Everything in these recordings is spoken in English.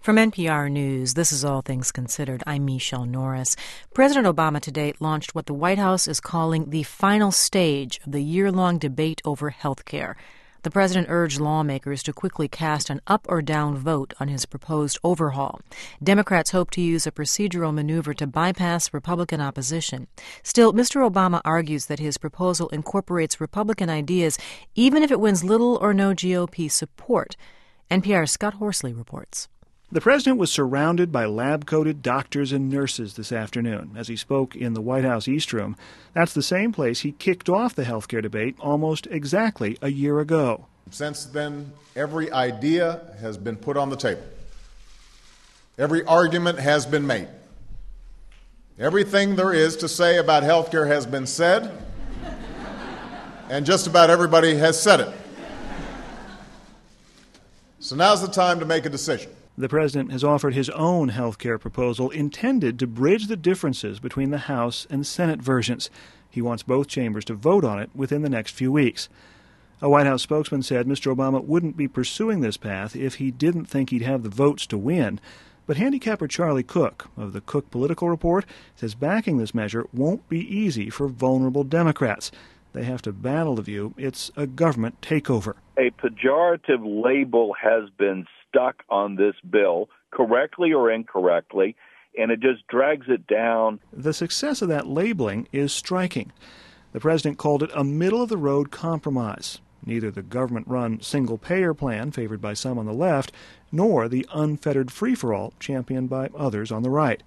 From NPR News, this is All Things Considered. I'm Michelle Norris. President Obama today launched what the White House is calling the final stage of the year-long debate over health care. The president urged lawmakers to quickly cast an up or down vote on his proposed overhaul. Democrats hope to use a procedural maneuver to bypass Republican opposition. Still, Mr. Obama argues that his proposal incorporates Republican ideas even if it wins little or no GOP support. NPR's Scott Horsley reports. The president was surrounded by lab-coated doctors and nurses this afternoon as he spoke in the White House East Room. That's the same place he kicked off the health care debate almost exactly a year ago. Since then, every idea has been put on the table. Every argument has been made. Everything there is to say about health care has been said, and just about everybody has said it. So now's the time to make a decision. The president has offered his own health care proposal intended to bridge the differences between the House and Senate versions. He wants both chambers to vote on it within the next few weeks. A White House spokesman said Mr. Obama wouldn't be pursuing this path if he didn't think he'd have the votes to win. But handicapper Charlie Cook of the Cook Political Report says backing this measure won't be easy for vulnerable Democrats. They have to battle the view it's a government takeover. A pejorative label has been stuck on this bill, correctly or incorrectly, and it just drags it down. The success of that labeling is striking. The president called it a middle-of-the-road compromise. Neither the government-run single-payer plan favored by some on the left, nor the unfettered free-for-all championed by others on the right.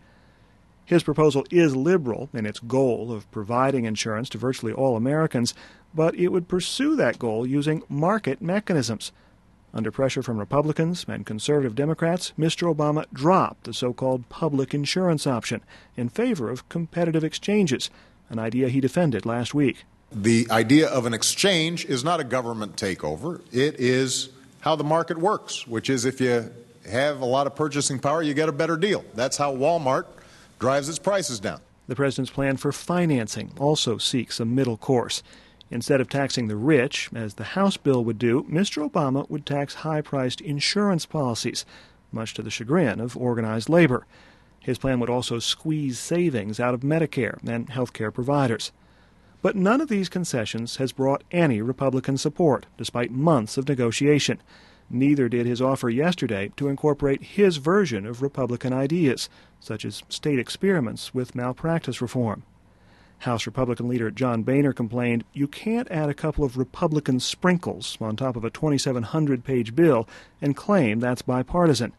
His proposal is liberal in its goal of providing insurance to virtually all Americans, but it would pursue that goal using market mechanisms. Under pressure from Republicans and conservative Democrats, Mr. Obama dropped the so-called public insurance option in favor of competitive exchanges, an idea he defended last week. The idea of an exchange is not a government takeover. It is how the market works, which is if you have a lot of purchasing power, you get a better deal. That's how Walmart drives its prices down. The president's plan for financing also seeks a middle course. Instead of taxing the rich, as the House bill would do, Mr. Obama would tax high-priced insurance policies, much to the chagrin of organized labor. His plan would also squeeze savings out of Medicare and health care providers. But none of these concessions has brought any Republican support, despite months of negotiation. Neither did his offer yesterday to incorporate his version of Republican ideas, such as state experiments with malpractice reform. House Republican leader John Boehner complained you can't add a couple of Republican sprinkles on top of a 2,700-page bill and claim that's bipartisan.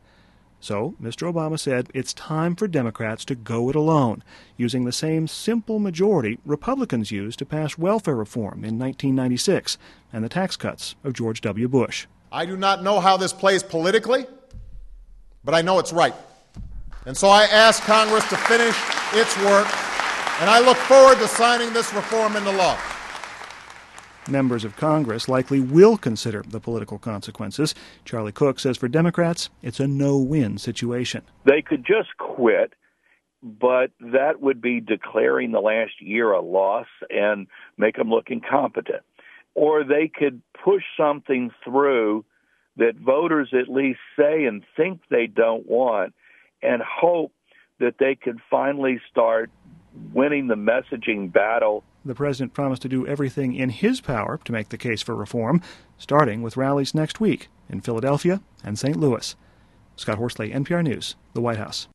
So Mr. Obama said it's time for Democrats to go it alone, using the same simple majority Republicans used to pass welfare reform in 1996 and the tax cuts of George W. Bush. I do not know how this plays politically, but I know it's right. And so I ask Congress to finish its work, and I look forward to signing this reform into law. Members of Congress likely will consider the political consequences. Charlie Cook says for Democrats, it's a no-win situation. They could just quit, but that would be declaring the last year a loss and make them look incompetent. Or they could push something through that voters at least say and think they don't want and hope that they could finally start winning the messaging battle. The president promised to do everything in his power to make the case for reform, starting with rallies next week in Philadelphia and St. Louis. Scott Horsley, NPR News, the White House.